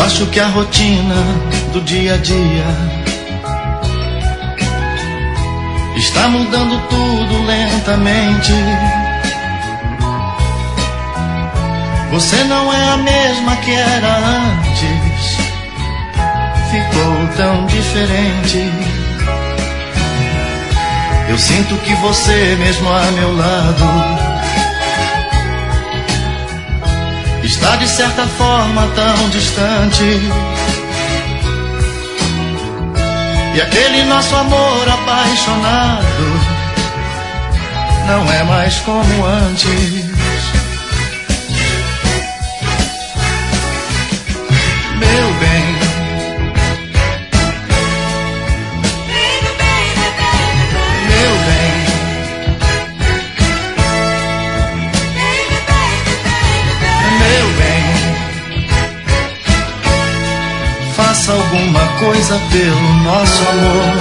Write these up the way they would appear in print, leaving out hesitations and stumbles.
acho que a rotina do dia a dia está mudando tudo lentamente. Você não é a mesma que era antes, ficou tão diferente. Eu sinto que você, mesmo a meu lado, está de certa forma tão distante. E aquele nosso amor apaixonado não é mais como antes. Meu bem, meu bem, meu bem, faça alguma coisa pelo nosso amor.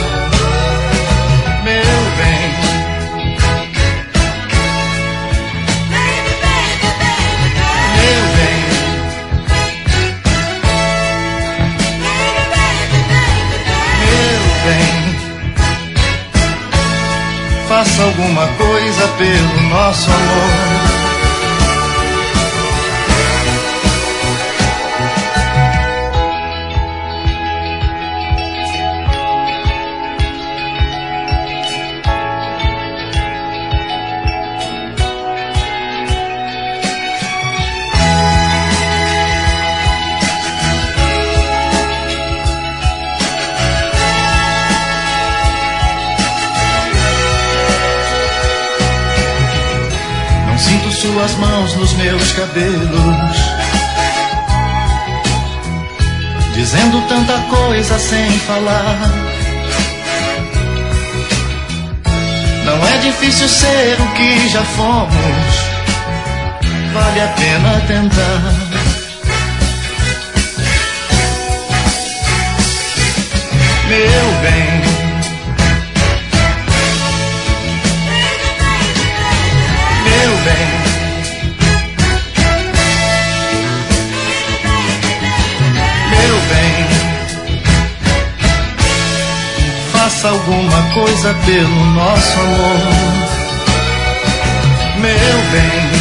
Meu bem, meu bem, meu bem, faça alguma coisa pelo nosso amor. Sinto suas mãos nos meus cabelos, dizendo tanta coisa sem falar. Não é difícil ser o que já fomos, vale a pena tentar. Meu bem, meu bem, meu bem, faça alguma coisa pelo nosso amor. Meu bem,